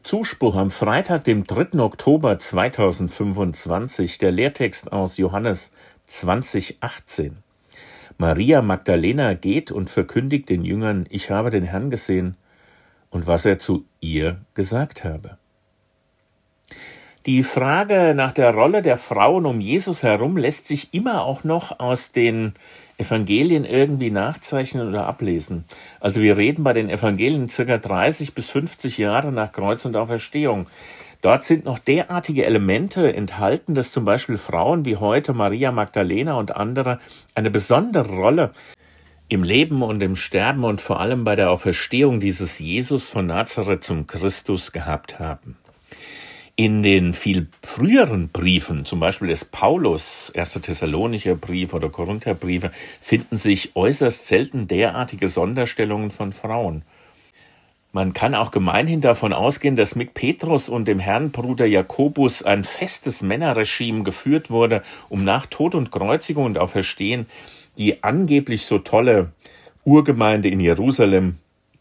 Zuspruch am Freitag, dem 3. Oktober 2025, der Lehrtext aus Johannes 20,18. Maria Magdalena geht und verkündigt den Jüngern: Ich habe den Herrn gesehen, und was er zu ihr gesagt habe. Die Frage nach der Rolle der Frauen um Jesus herum lässt sich immer auch noch aus den Evangelien irgendwie nachzeichnen oder ablesen. Also wir reden bei den Evangelien circa 30 bis 50 Jahre nach Kreuz und Auferstehung. Dort sind noch derartige Elemente enthalten, dass zum Beispiel Frauen wie heute Maria Magdalena und andere eine besondere Rolle im Leben und im Sterben und vor allem bei der Auferstehung dieses Jesus von Nazareth zum Christus gehabt haben. In den viel früheren Briefen, zum Beispiel des Paulus, 1. Thessalonicher Brief oder Korintherbriefe, finden sich äußerst selten derartige Sonderstellungen von Frauen. Man kann auch gemeinhin davon ausgehen, dass mit Petrus und dem Herrenbruder Jakobus ein festes Männerregime geführt wurde, um nach Tod und Kreuzigung und Auferstehen die angeblich so tolle Urgemeinde in Jerusalem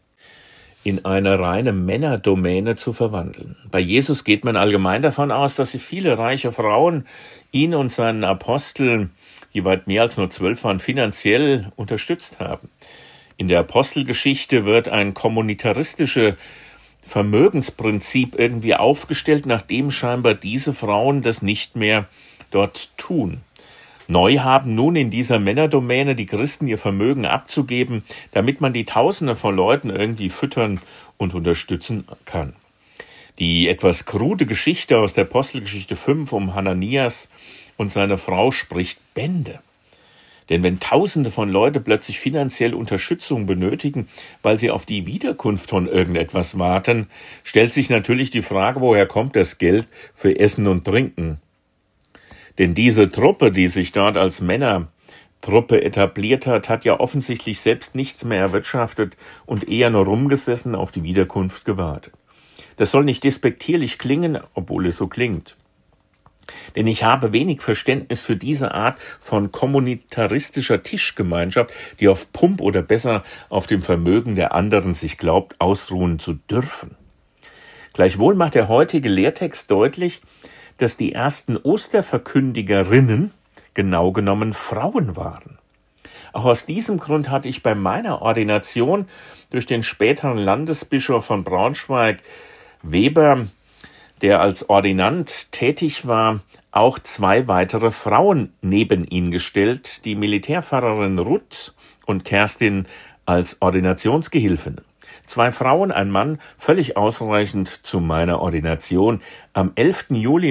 in eine reine Männerdomäne zu verwandeln. Bei Jesus geht man allgemein davon aus, dass sich viele reiche Frauen ihn und seinen Aposteln, die weit mehr als nur 12 waren, finanziell unterstützt haben. In der Apostelgeschichte wird ein kommunitaristisches Vermögensprinzip irgendwie aufgestellt, nachdem scheinbar diese Frauen das nicht mehr dort tun. Neu haben nun in dieser Männerdomäne die Christen ihr Vermögen abzugeben, damit man die Tausende von Leuten irgendwie füttern und unterstützen kann. Die etwas krude Geschichte aus der Apostelgeschichte 5 um Hananias und seine Frau spricht Bände. Denn wenn Tausende von Leuten plötzlich finanziell Unterstützung benötigen, weil sie auf die Wiederkunft von irgendetwas warten, stellt sich natürlich die Frage, woher kommt das Geld für Essen und Trinken? Denn diese Truppe, die sich dort als Männertruppe etabliert hat, hat ja offensichtlich selbst nichts mehr erwirtschaftet und eher nur rumgesessen, auf die Wiederkunft gewartet. Das soll nicht despektierlich klingen, obwohl es so klingt. Denn ich habe wenig Verständnis für diese Art von kommunitaristischer Tischgemeinschaft, die auf Pump oder besser auf dem Vermögen der anderen sich glaubt, ausruhen zu dürfen. Gleichwohl macht der heutige Lehrtext deutlich, dass die ersten Osterverkündigerinnen genau genommen Frauen waren. Auch aus diesem Grund hatte ich bei meiner Ordination durch den späteren Landesbischof von Braunschweig, Weber, der als Ordinand tätig war, auch 2 weitere Frauen neben ihn gestellt, die Militärpfarrerin Ruth und Kerstin als Ordinationsgehilfinnen. 2 Frauen, ein Mann, völlig ausreichend zu meiner Ordination am 11. Juli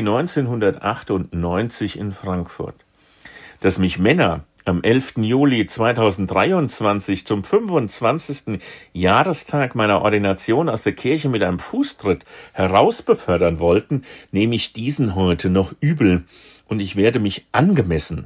1998 in Frankfurt. Dass mich Männer am 11. Juli 2023 zum 25. Jahrestag meiner Ordination aus der Kirche mit einem Fußtritt herausbefördern wollten, nehme ich diesen heute noch übel, und ich werde mich angemessen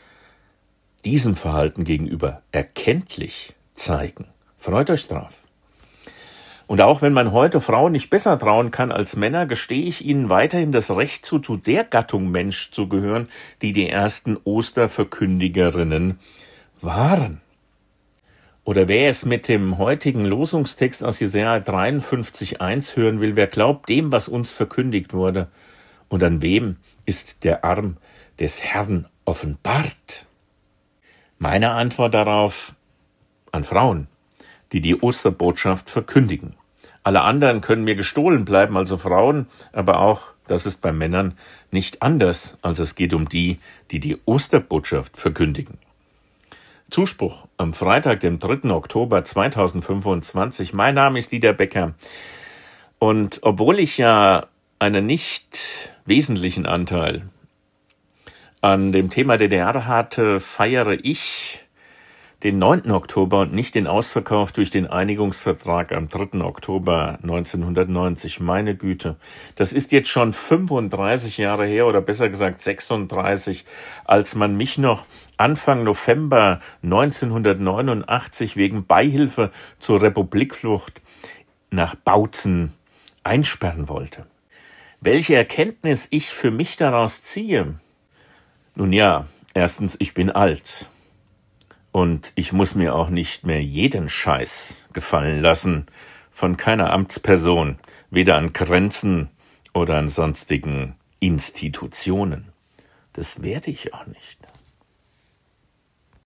diesem Verhalten gegenüber erkenntlich zeigen. Freut euch drauf. Und auch wenn man heute Frauen nicht besser trauen kann als Männer, gestehe ich ihnen weiterhin das Recht zu der Gattung Mensch zu gehören, die die ersten Osterverkündigerinnen waren. Oder wer es mit dem heutigen Losungstext aus Jesaja 53,1 hören will: Wer glaubt dem, was uns verkündigt wurde? Und an wem ist der Arm des Herrn offenbart? Meine Antwort darauf: an Frauen, die die Osterbotschaft verkündigen. Alle anderen können mir gestohlen bleiben, also Frauen, aber auch, das ist bei Männern nicht anders, also es geht um die, die die Osterbotschaft verkündigen. Zuspruch am Freitag, dem 3. Oktober 2025. Mein Name ist Dieter Becker, und obwohl ich ja einen nicht wesentlichen Anteil an dem Thema DDR hatte, feiere ich den 9. Oktober und nicht den Ausverkauf durch den Einigungsvertrag am 3. Oktober 1990. Meine Güte, das ist jetzt schon 35 Jahre her, oder besser gesagt 36, als man mich noch Anfang November 1989 wegen Beihilfe zur Republikflucht nach Bautzen einsperren wollte. Welche Erkenntnis ich für mich daraus ziehe? Nun ja, erstens, ich bin alt. Und ich muss mir auch nicht mehr jeden Scheiß gefallen lassen von keiner Amtsperson, weder an Grenzen oder an sonstigen Institutionen. Das werde ich auch nicht.